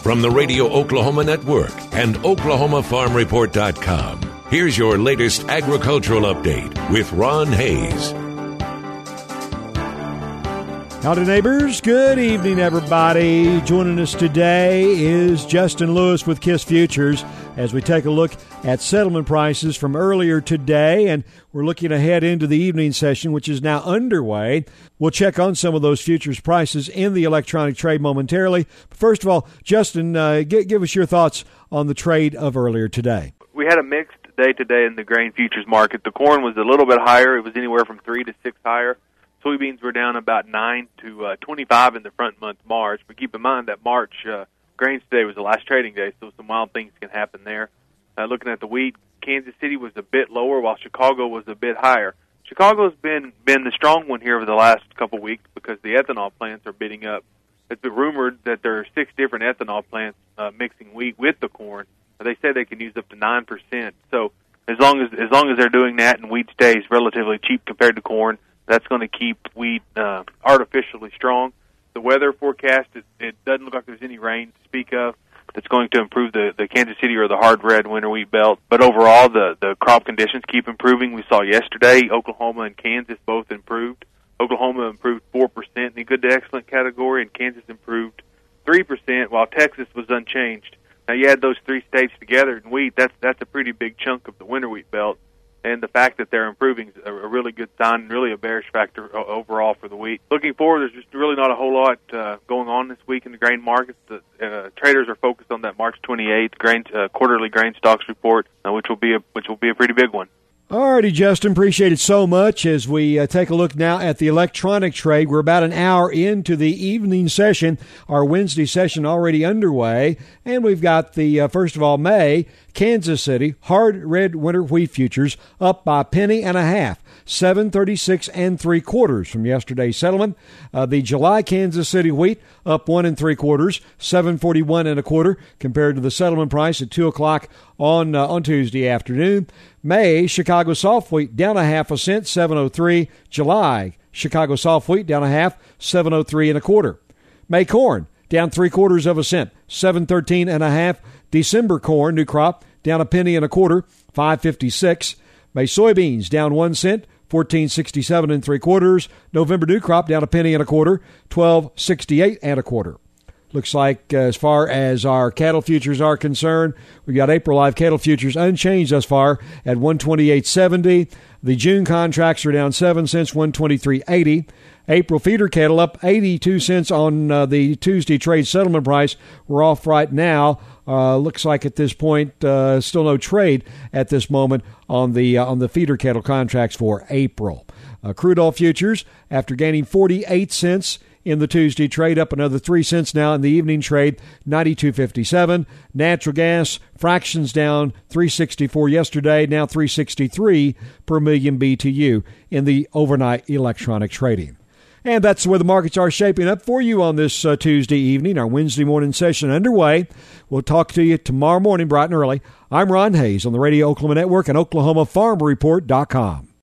From the Radio Oklahoma Network and OklahomaFarmReport.com, here's your latest agricultural update with Ron Hayes. Howdy, neighbors. Good evening, everybody. Joining us today is Justin Lewis with KISS Futures as we take a look at settlement prices from earlier today, and we're looking ahead into the evening session, which is now underway. We'll check on some of those futures prices in the electronic trade momentarily. But first of all, Justin, give us your thoughts on the trade of earlier today. We had a mixed day today in the grain futures market. The corn was a little bit higher. It was anywhere from 3 to 6 higher. Soybeans were down about 9 to 25 in the front month March, but keep in mind that March grains today was the last trading day, so some wild things can happen there. Looking at the wheat, Kansas City was a bit lower, while Chicago was a bit higher. Chicago's been the strong one here over the last couple weeks because the ethanol plants are bidding up. It's been rumored that there are 6 different ethanol plants mixing wheat with the corn. They say they can use up to 9%. So as long as they're doing that and wheat stays relatively cheap compared to corn, that's going to keep wheat artificially strong. The weather forecast, it doesn't look like there's any rain to speak of that's going to improve the Kansas City or the hard red winter wheat belt. But overall, the crop conditions keep improving. We saw yesterday Oklahoma and Kansas both improved. Oklahoma improved 4% in the good to excellent category, and Kansas improved 3%, while Texas was unchanged. Now, you add those 3 states together in wheat, that's a pretty big chunk of the winter wheat belt. And the fact that they're improving is a really good sign and really a bearish factor overall for the wheat. Looking forward, there's just really not a whole lot going on this week in the grain markets. The traders are focused on that March 28th quarterly grain stocks report, which will be a pretty big one. All righty, Justin, appreciate it so much. As we take a look now at the electronic trade, we're about an hour into the evening session, our Wednesday session already underway, and we've got the, first of all, May, Kansas City, hard red winter wheat futures up by 1.5 pennies, 7.36 3/4 from yesterday's settlement. The July Kansas City wheat up 1 3/4, 7.41 1/4 compared to the settlement price at 2 o'clock on Tuesday afternoon. May Chicago soft wheat down 0.5 cent, 7.03. July Chicago soft wheat down 0.5, 7.03 1/4. May corn down 0.75 cent, 7.13 1/2. December corn, new crop, down 1.25 pennies, 5.56. May soybeans down 1 cent, 14.67 3/4. November new crop down 1.25 pennies, 12.68 1/4. Looks like as far as our cattle futures are concerned, we got April live cattle futures unchanged thus far at 128.70. The June contracts are down 7 cents, 123.80. April feeder cattle up 82 cents on the Tuesday trade settlement price. We're off right now. Looks like at this point still no trade at this moment on the feeder cattle contracts for April. Crude oil futures, after gaining 48 cents in the Tuesday trade, up another 3 cents now in the evening trade, 92.57. Natural gas fractions down 3.64 yesterday, now 3.63 per million BTU in the overnight electronic trading. And that's where the markets are shaping up for you on this Tuesday evening, our Wednesday morning session underway. We'll talk to you tomorrow morning bright and early. I'm Ron Hayes on the Radio Oklahoma Network and OklahomaFarmReport.com.